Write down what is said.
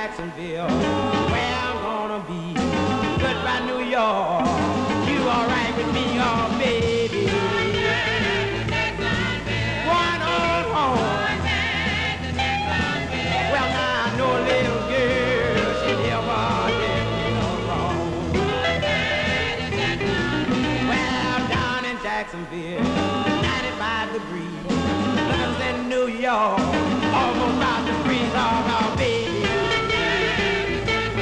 Jacksonville, where I'm gonna be. Goodbye, New York. You alright with me, oh baby? Going on home. Well, now I know a little girl, she never did me no wrong. Well, down in Jacksonville, 95 degrees. Look, in New York, almost about to freeze off, oh baby.